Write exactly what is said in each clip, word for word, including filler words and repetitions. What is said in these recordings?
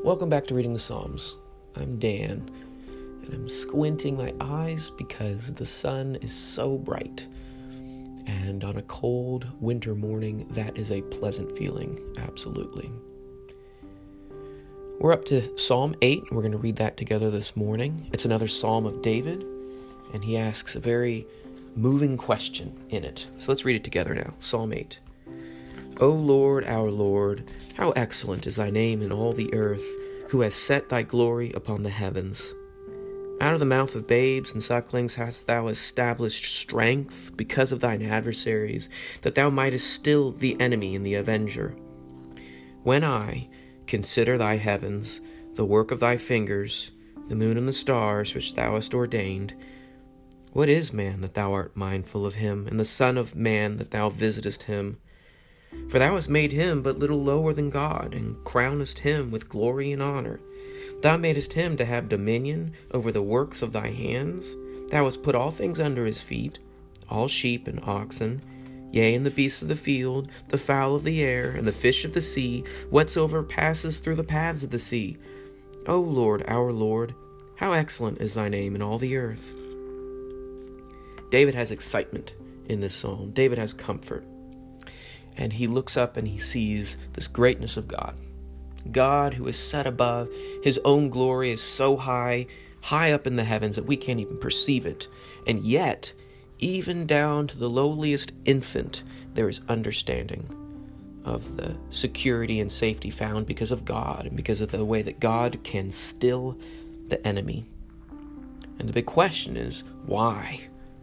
Welcome back to Reading the Psalms. I'm Dan, and I'm squinting my eyes because the sun is so bright. And on a cold winter morning, that is a pleasant feeling, absolutely. We're up to Psalm eight. We're going to read that together this morning. It's another Psalm of David, and he asks a very moving question in it. So let's read it together now. Psalm eight. O Lord, our Lord, how excellent is thy name in all the earth, who has set thy glory upon the heavens. Out of the mouth of babes and sucklings hast thou established strength because of thine adversaries, that thou mightest still the enemy and the avenger. When I consider thy heavens, the work of thy fingers, the moon and the stars which thou hast ordained, what is man that thou art mindful of him, and the son of man that thou visitest him? For thou hast made him but little lower than God, and crownest him with glory and honor. Thou madest him to have dominion over the works of thy hands. Thou hast put all things under his feet, all sheep and oxen, yea, and the beasts of the field, the fowl of the air, and the fish of the sea, whatsoever passes through the paths of the sea. O Lord, our Lord, how excellent is thy name in all the earth. David has excitement in this psalm. David has comfort. And he looks up and he sees this greatness of God. God who is set above, his own glory is so high, high up in the heavens that we can't even perceive it. And yet, even down to the lowliest infant, there is understanding of the security and safety found because of God and because of the way that God can still the enemy. And the big question is, why?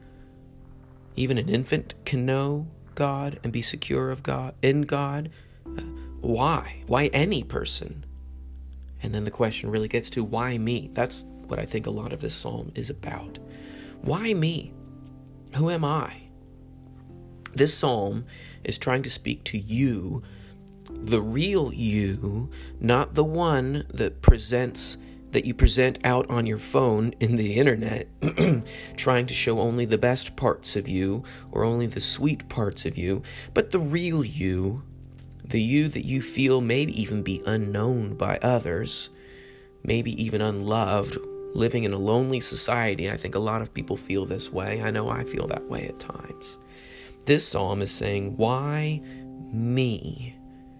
Even an infant can know God and be secure of God, in God. Uh, why? Why any person? And then the question really gets to, why me? That's what I think a lot of this psalm is about. Why me? Who am I? This psalm is trying to speak to you, the real you, not the one that presents that you present out on your phone in the internet, trying to show only the best parts of you or only the sweet parts of you, but the real you, the you that you feel maybe even be unknown by others, maybe even unloved, living in a lonely society. I think a lot of people feel this way. I know I feel that way at times. This psalm is saying, why me?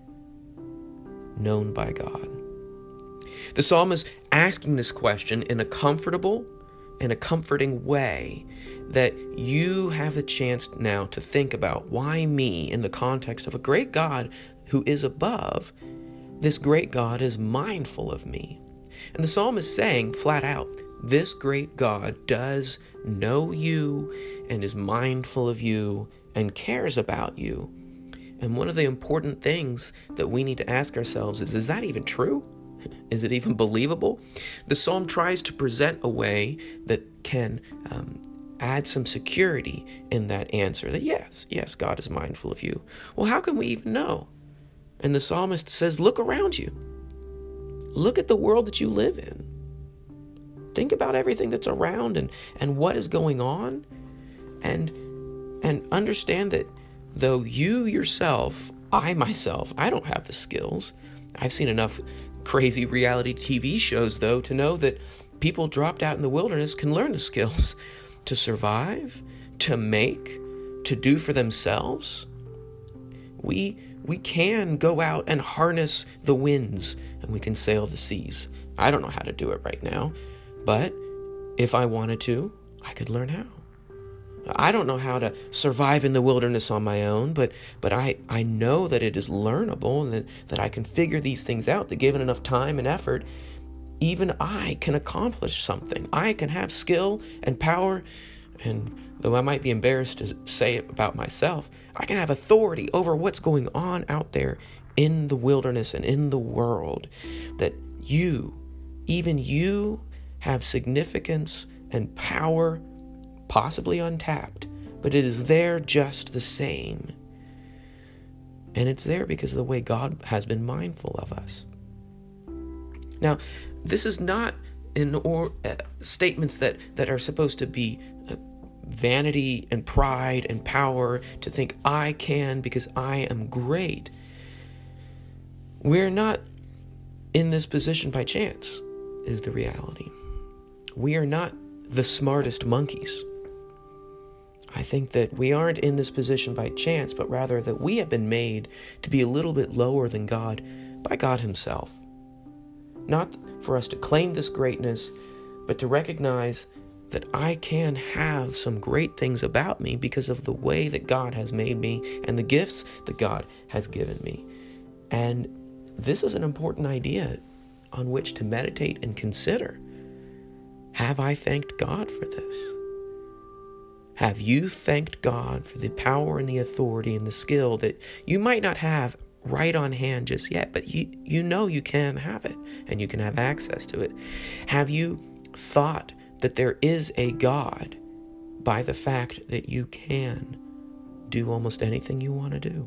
Known by God. The psalm is asking this question in a comfortable and a comforting way, that you have a chance now to think about why me in the context of a great God who is above. This great God is mindful of me. And the psalm is saying flat out, this great God does know you and is mindful of you and cares about you. And one of the important things that we need to ask ourselves is, is that even true? Is it even believable? The psalm tries to present a way that can um, add some security in that answer, that yes, yes, God is mindful of you. Well, how can we even know? And the psalmist says, look around you. Look at the world that you live in. Think about everything that's around and, and what is going on. And, and understand that though you yourself, I myself, I don't have the skills. I've seen enough crazy reality T V shows, though, to know that people dropped out in the wilderness can learn the skills to survive, to make, to do for themselves. We we can go out and harness the winds, and we can sail the seas. I don't know how to do it right now, but if I wanted to, I could learn how. I don't know how to survive in the wilderness on my own, but but I, I know that it is learnable and that, that I can figure these things out, that given enough time and effort, even I can accomplish something. I can have skill and power, and though I might be embarrassed to say it about myself, I can have authority over what's going on out there in the wilderness and in the world, that you, even you, have significance and power, possibly untapped, but it is there just the same. And it's there because of the way God has been mindful of us. Now, this is not in or uh, statements that, that are supposed to be uh, vanity and pride and power, to think I can because I am great. We're not in this position by chance, is the reality. We are not the smartest monkeys. I think that we aren't in this position by chance, but rather that we have been made to be a little bit lower than God by God himself. Not for us to claim this greatness, but to recognize that I can have some great things about me because of the way that God has made me and the gifts that God has given me. And this is an important idea on which to meditate and consider. Have I thanked God for this? Have you thanked God for the power and the authority and the skill that you might not have right on hand just yet, but you, you know you can have it and you can have access to it? Have you thought that there is a God by the fact that you can do almost anything you want to do?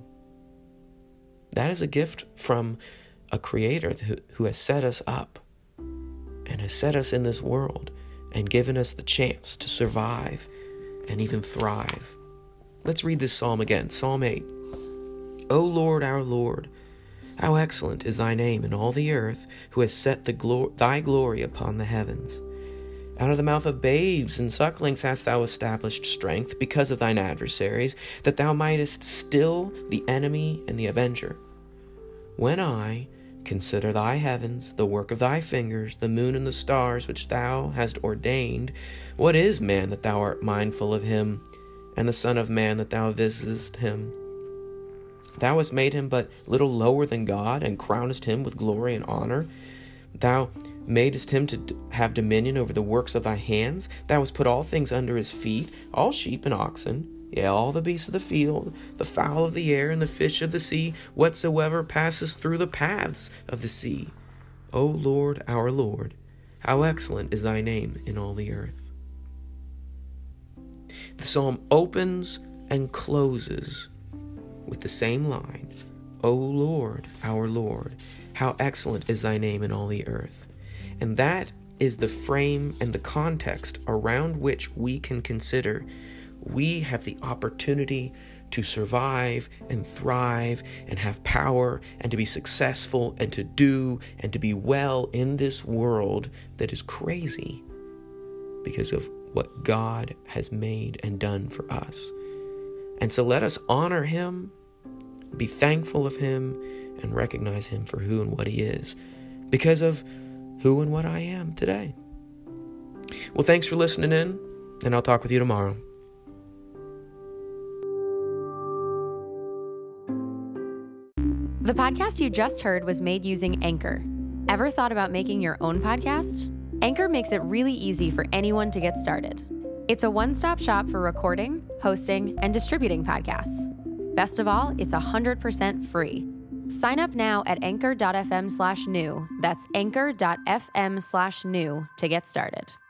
That is a gift from a creator who, who has set us up and has set us in this world and given us the chance to survive and even thrive. Let's read this psalm again. Psalm eight. O Lord, our Lord, how excellent is thy name in all the earth, who has set the glo- thy glory upon the heavens. Out of the mouth of babes and sucklings hast thou established strength because of thine adversaries, that thou mightest still the enemy and the avenger. When I consider thy heavens, the work of thy fingers, the moon and the stars which thou hast ordained, what is man that thou art mindful of him, and the son of man that thou visitest him? Thou hast made him but little lower than God, and crownest him with glory and honor. Thou madest him to have dominion over the works of thy hands. Thou hast put all things under his feet, all sheep and oxen, yea, all the beasts of the field, the fowl of the air, and the fish of the sea, whatsoever passes through the paths of the sea. O Lord, our Lord, how excellent is thy name in all the earth. The psalm opens and closes with the same line, O Lord, our Lord, how excellent is thy name in all the earth. And that is the frame and the context around which we can consider we have the opportunity to survive and thrive and have power and to be successful and to do and to be well in this world that is crazy because of what God has made and done for us. And so let us honor him, be thankful of him, and recognize him for who and what he is because of who and what I am today. Well, thanks for listening in, and I'll talk with you tomorrow. The podcast you just heard was made using Anchor. Ever thought about making your own podcast? Anchor makes it really easy for anyone to get started. It's a one-stop shop for recording, hosting, and distributing podcasts. Best of all, it's one hundred percent free. Sign up now at anchor.fm slash new. That's anchor.fm slash new to get started.